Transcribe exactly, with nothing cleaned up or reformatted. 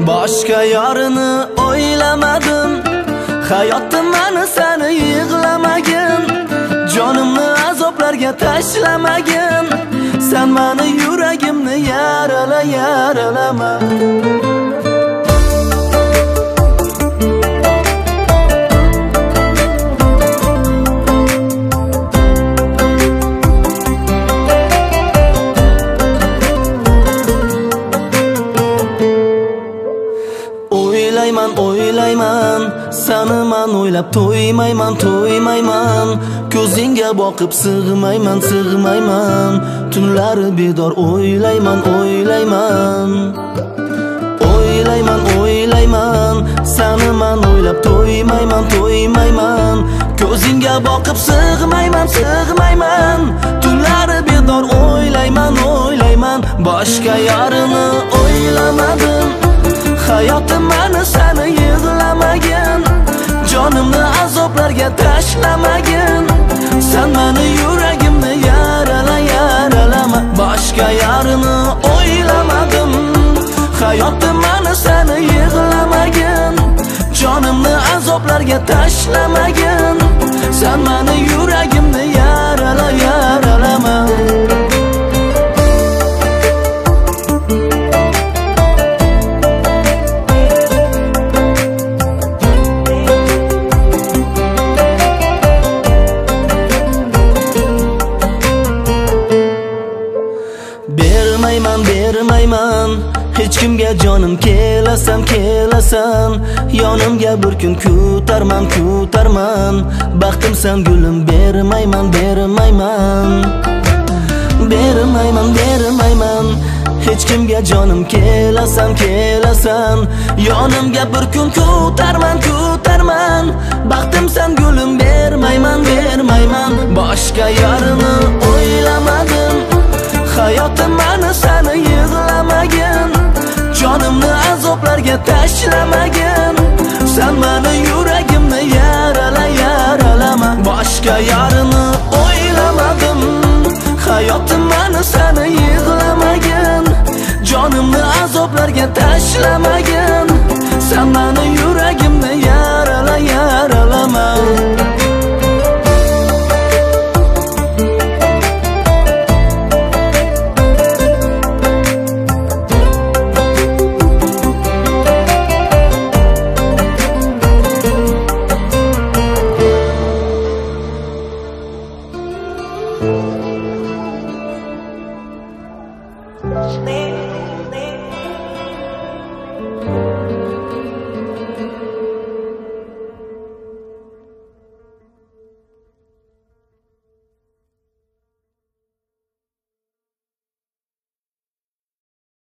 Boshqa yorini o'ylamadim, hayotim meni seni yig'lamagin, jonimni azoblarga tashlamagin, sen meni yuragimni yarala yaralama. O'ylayman, o'ylayman, seni men o'ylab to'ymayman, to'ymayman, ko'zingga boqib sig'mayman, sig'mayman, tunlari bedor o'ylayman, o'ylayman. O'ylayman, o'ylayman, seni men o'ylab to'ymayman, to'ymayman, ko'zingga boqib sig'mayman, sig'mayman, tunlari bedor o'ylayman, o'ylayman. Boshqa yorini o'ylamadim, hayotim meni seni yig'lamagin, jonimni azoblarga tashlamagin, sen meni yuragimni yarala yaralama. Boshqa yorini o'ylamadim, hayotim meni seni yig'lamagin, jonimni azoblarga tashlamagin, sen meni yuragimni yarala yaralama. Bermayman, bermayman, hech kimga jonim, kelasan, kelasan, yonimga bir kun ko'tarman, ko'tarman, baxtimsan gulim, bermayman, bermayman. Bermayman, bermayman, hech kimga jonim, kelasan, kelasan, yonimga bir kun ko'tarman, ko'tarman, baxtimsan gulim, bermayman, bermayman. Boshqa yorini o'ylamadim, hayotim meni seni yig'lamagin, jonimni azoblarga tashlamagin, sen meni yuragimni yarala yaralama. Boshqa yorini o'ylamadim, hayotim meni seni yig'lamagin, jonimni azoblarga tashlamagin, sen meni yuragimni